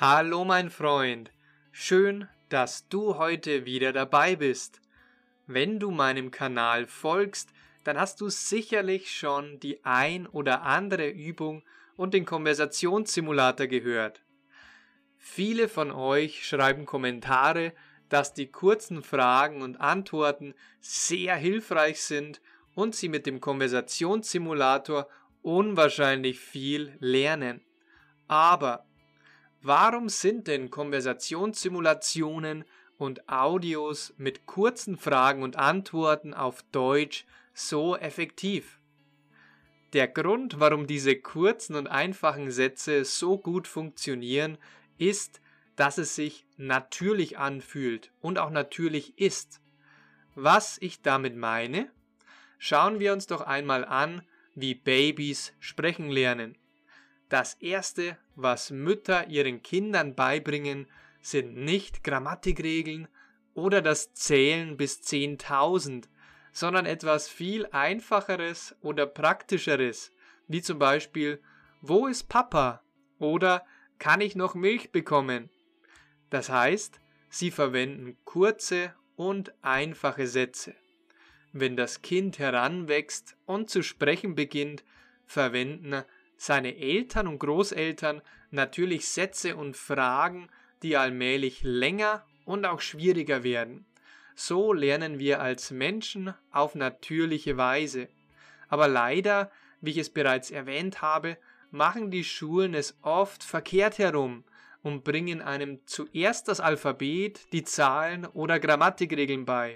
Hallo mein Freund, schön, dass du heute wieder dabei bist. Wenn du meinem Kanal folgst, dann hast du sicherlich schon die ein oder andere Übung und den Konversationssimulator gehört. Viele von euch schreiben Kommentare, dass die kurzen Fragen und Antworten sehr hilfreich sind und sie mit dem Konversationssimulator unwahrscheinlich viel lernen. Aber warum sind denn Konversationssimulationen und Audios mit kurzen Fragen und Antworten auf Deutsch so effektiv? Der Grund, warum diese kurzen und einfachen Sätze so gut funktionieren, ist, dass es sich natürlich anfühlt und auch natürlich ist. Was ich damit meine? Schauen wir uns doch einmal an, wie Babys sprechen lernen. Das Erste, was Mütter ihren Kindern beibringen, sind nicht Grammatikregeln oder das Zählen bis 10.000, sondern etwas viel Einfacheres oder Praktischeres, wie zum Beispiel, wo ist Papa? Oder kann ich noch Milch bekommen? Das heißt, sie verwenden kurze und einfache Sätze. Wenn das Kind heranwächst und zu sprechen beginnt, verwenden seine Eltern und Großeltern natürlich Sätze und Fragen, die allmählich länger und auch schwieriger werden. So lernen wir als Menschen auf natürliche Weise. Aber leider, wie ich es bereits erwähnt habe, machen die Schulen es oft verkehrt herum und bringen einem zuerst das Alphabet, die Zahlen oder Grammatikregeln bei.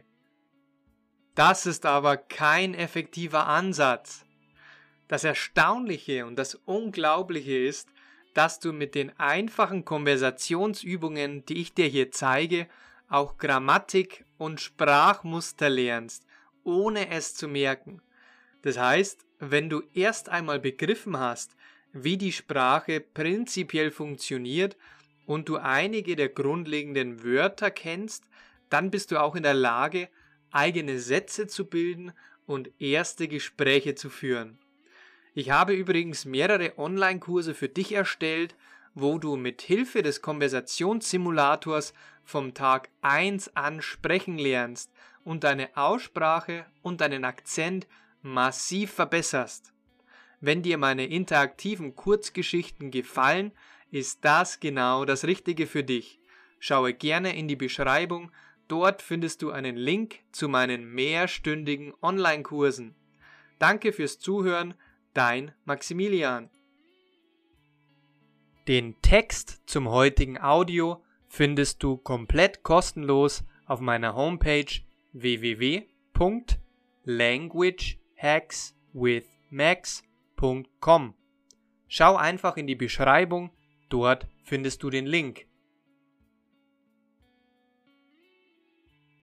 Das ist aber kein effektiver Ansatz. Das Erstaunliche und das Unglaubliche ist, dass du mit den einfachen Konversationsübungen, die ich dir hier zeige, auch Grammatik und Sprachmuster lernst, ohne es zu merken. Das heißt, wenn du erst einmal begriffen hast, wie die Sprache prinzipiell funktioniert und du einige der grundlegenden Wörter kennst, dann bist du auch in der Lage, eigene Sätze zu bilden und erste Gespräche zu führen. Ich habe übrigens mehrere Online-Kurse für dich erstellt, wo du mit Hilfe des Konversationssimulators vom Tag 1 an sprechen lernst und deine Aussprache und deinen Akzent massiv verbesserst. Wenn dir meine interaktiven Kurzgeschichten gefallen, ist das genau das Richtige für dich. Schaue gerne in die Beschreibung, dort findest du einen Link zu meinen mehrstündigen Online-Kursen. Danke fürs Zuhören. Dein Maximilian. Den Text zum heutigen Audio findest du komplett kostenlos auf meiner Homepage www.languagehackswithmax.com. Schau einfach in die Beschreibung, dort findest du den Link.